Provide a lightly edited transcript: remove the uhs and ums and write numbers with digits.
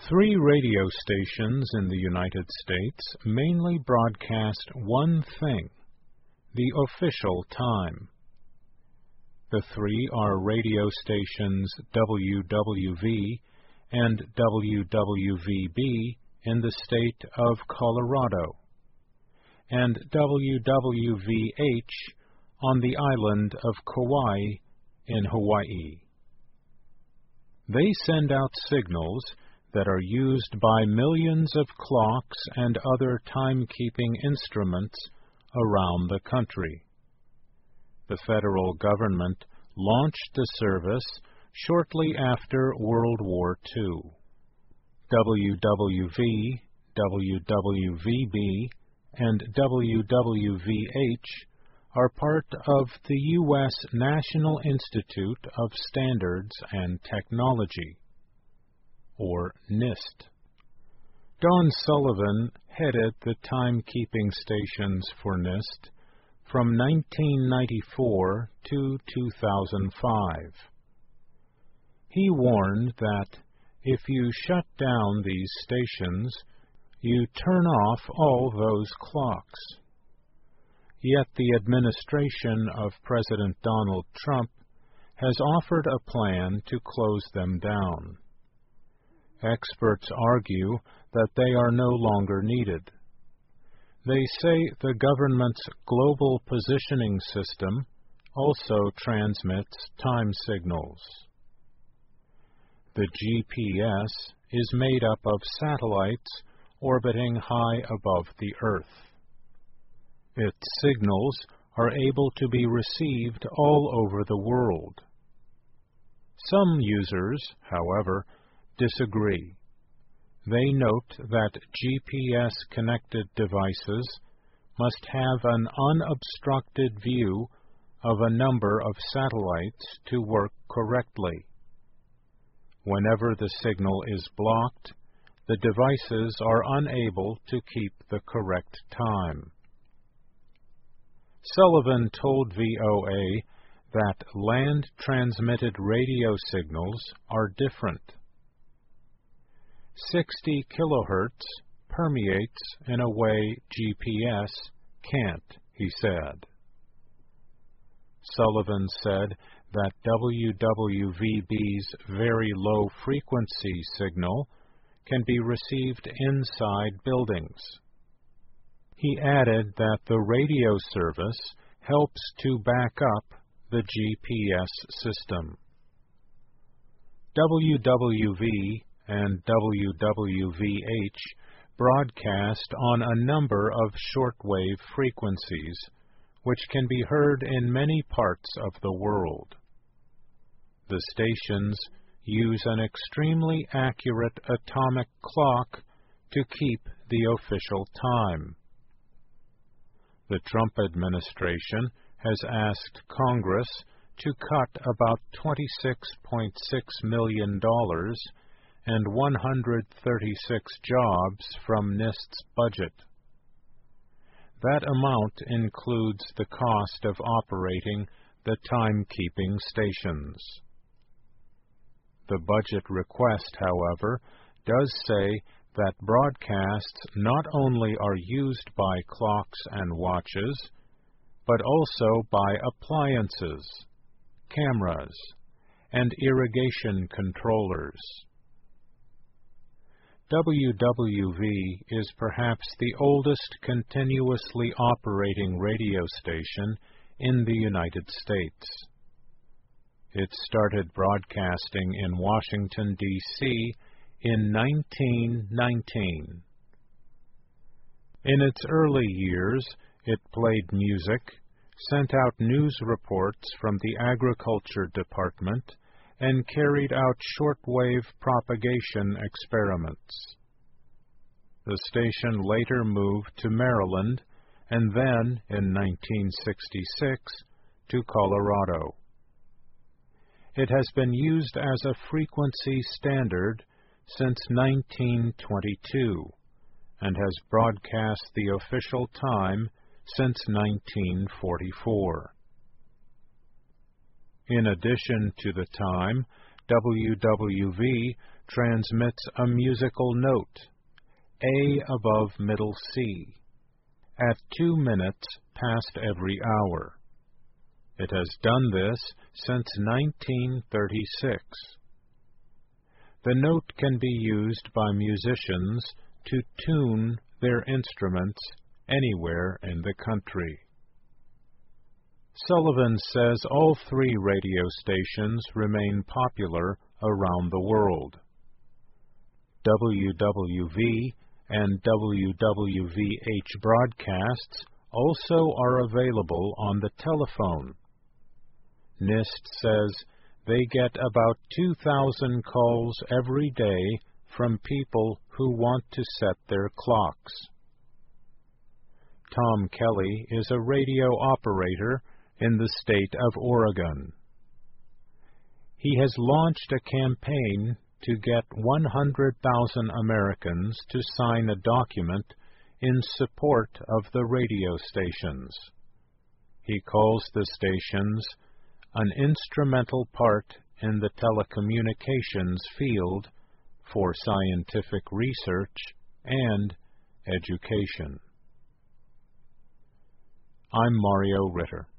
Three radio stations in the United States mainly broadcast one thing: the official time. The three are radio stations WWV and WWVB in the state of Colorado, and WWVH on the island of Kauai in Hawaii. They send out signals that are used by millions of clocks and other timekeeping instruments around the country. The federal government launched the service shortly after World War II. WWV, WWVB, and WWVH are part of the U.S. National Institute of Standards and Technology, or NIST. Don Sullivan headed the timekeeping stations for NIST from 1994 to 2005. He warned that if you shut down these stations, you turn off all those clocks. Yet the administration of President Donald Trump has offered a plan to close them down. Experts argue that they are no longer needed. They say the government's global positioning system also transmits time signals. The GPS is made up of satellites orbiting high above the Earth. Its signals are able to be received all over the world. Some users, however, disagree. They note that GPS-connected devices must have an unobstructed view of a number of satellites to work correctly. Whenever the signal is blocked, the devices are unable to keep the correct time. Sullivan told VOA that land-transmitted radio signals are different. 60 kilohertz permeates in a way GPS can't, he said. Sullivan said that WWVB's very low-frequency signal can be received inside buildings. He added that the radio service helps to back up the GPS system. WWV and WWVH broadcast on a number of shortwave frequencies, which can be heard in many parts of the world. The stations use an extremely accurate atomic clock to keep the official time. The Trump administration has asked Congress to cut about $26.6 million and 136 jobs from NIST's budget. That amount includes the cost of operating the timekeeping stations. The budget request, however, does say that broadcasts not only are used by clocks and watches, but also by appliances, cameras, and irrigation controllers. WWV is perhaps the oldest continuously operating radio station in the United States. It started broadcasting in Washington, D.C. in 1919. In its early years, it played music, sent out news reports from the Agriculture Department, and carried out shortwave propagation experiments. The station later moved to Maryland, and then, in 1966, to Colorado. It has been used as a frequency standard since 1922, and has broadcast the official time since 1944. In addition to the time, WWV transmits a musical note, A above middle C, at 2 minutes past every hour. It has done this since 1936. The note can be used by musicians to tune their instruments anywhere in the country. Sullivan says all 3 radio stations remain popular around the world. WWV and WWVH broadcasts also are available on the telephone. NIST says they get about 2,000 calls every day from people who want to set their clocks. Tom Kelly is a radio operator in the state of Oregon. He has launched a campaign to get 100,000 Americans to sign a document in support of the radio stations. He calls the stations an instrumental part in the telecommunications field for scientific research and education. I'm Mario Ritter.